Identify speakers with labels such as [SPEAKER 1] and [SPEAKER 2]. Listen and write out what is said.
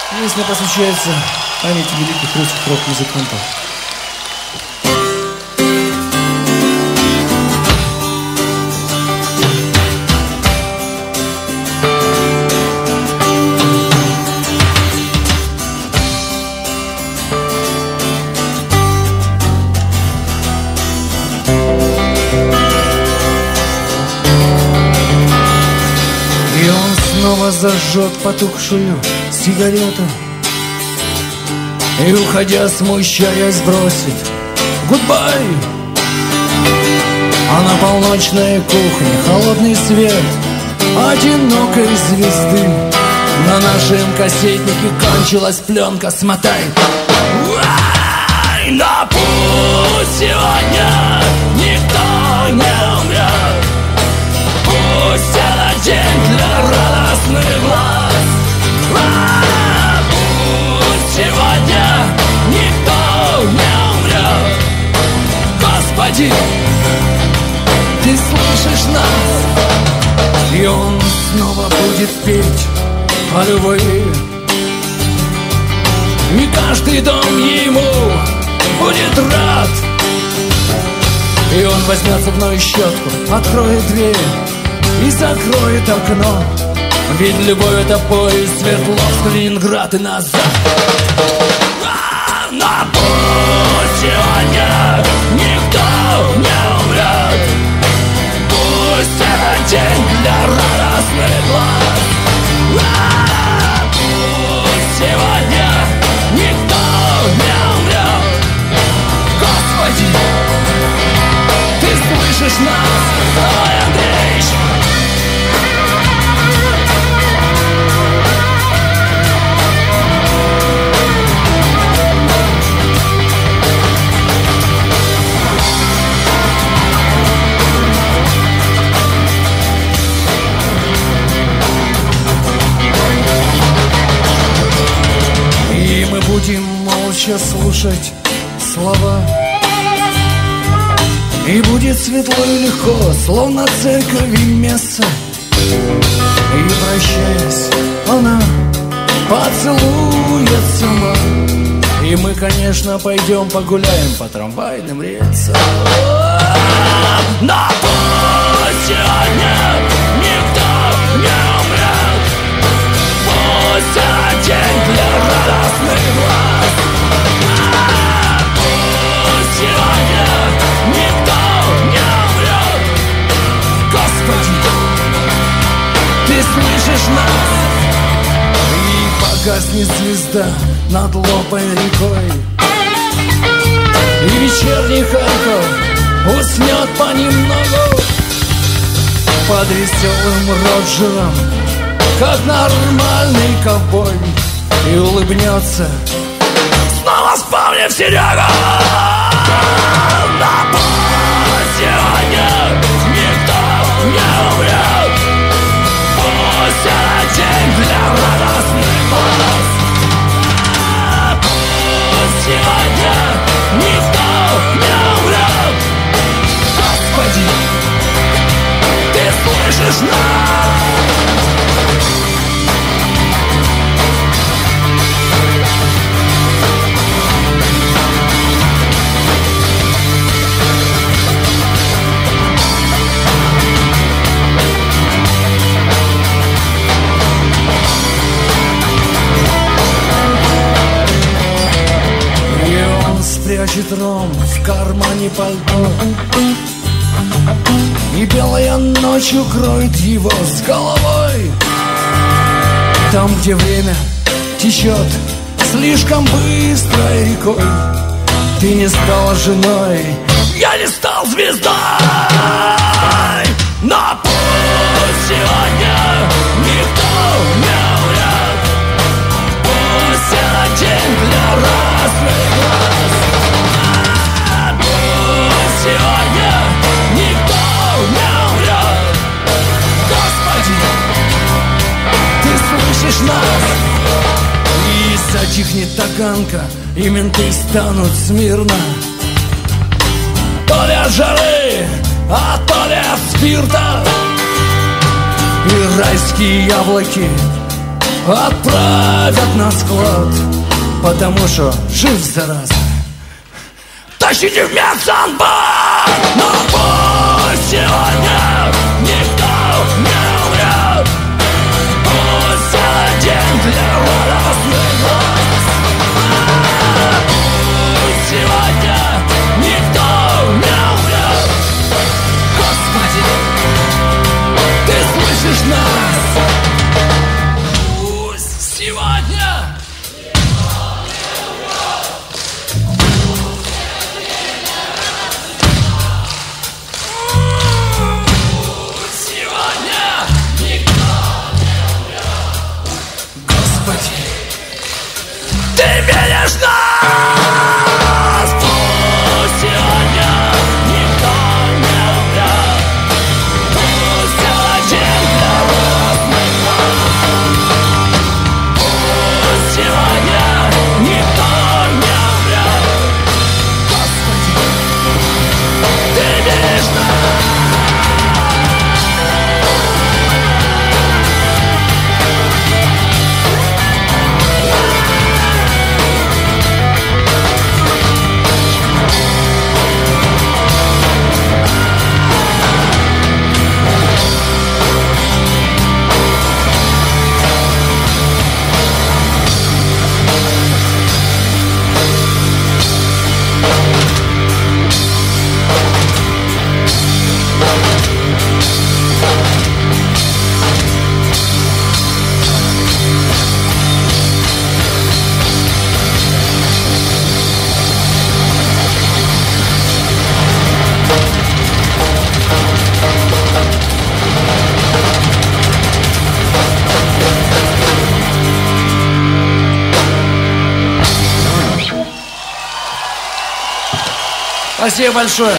[SPEAKER 1] Песня посвящается памяти великих русских рок-музыкантов. И он снова зажжет потухшую сигарету и, уходя, смущаясь, бросит гудбай. А на полночной кухне холодный свет одинокой звезды. На нашем кассетнике кончилась пленка, смотай. Но пусть сегодня никто не умрет. Пусть это день для радостных глаз. Пусть сегодня никто не умрет. Господи, ты слышишь нас? И он снова будет петь о любви. И каждый дом ему будет рад. И он возьмет зубную щетку, откроет дверь и закроет окно. Ведь любовь — это поезд Свердловск, Ленинград и назад. Но пусть сегодня никто не умрет. Пусть это день для радостных глаз. Пусть сегодня никто не умрет. Господи, ты слышишь нас? Давай, Андрей! И мы будем молча слушать слова. И будет светло и легко, словно церковь и месса. И, прощаясь, она поцелует сама. И мы, конечно, пойдем погуляем по трамвайным рельсам. Но пусть сегодня никто не умрет. Пусть это день для радостных глаз. Пусть сегодня никто не умрет. Господи, ты слышишь нас? И погаснет звезда над Лопой рекой. И вечерний Харьков уснет понемногу под веселым Роджером, как нормальный ковбой. И улыбнется, снова вспомнив Серегу. Но пусть сегодня никто не умрет. Пусть это день для радостных глаз. Пусть сегодня никто не умрет. Господи, ты слышишь нас? Прячет ром в кармане пальто, и белая ночь укроет его с головой. Там, где время течет слишком быстрой рекой. Ты не стала женой, я не стал звездой. Но пусть сегодня никто не умрет. Пусть это день для радостных глаз. Сегодня никто не умрет. Господи, ты слышишь нас? И затихнет таганка, и менты станут смирно. То ли от жары, а то ли от спирта. И райские яблоки отправят на склад, потому что жив, зараза. Тащите в медсанбат, но пусть сегодня никто не умрет. Пусть один для радостных глаз. Пусть сегодня никто не умрет. Господи, ты слышишь нас? Пусть сегодня ты видишь нас! Пусть сегодня никто не умрет. Пусть один для разных глаз. Пусть сегодня никто не умрет. Господи, ты видишь нас! Спасибо большое.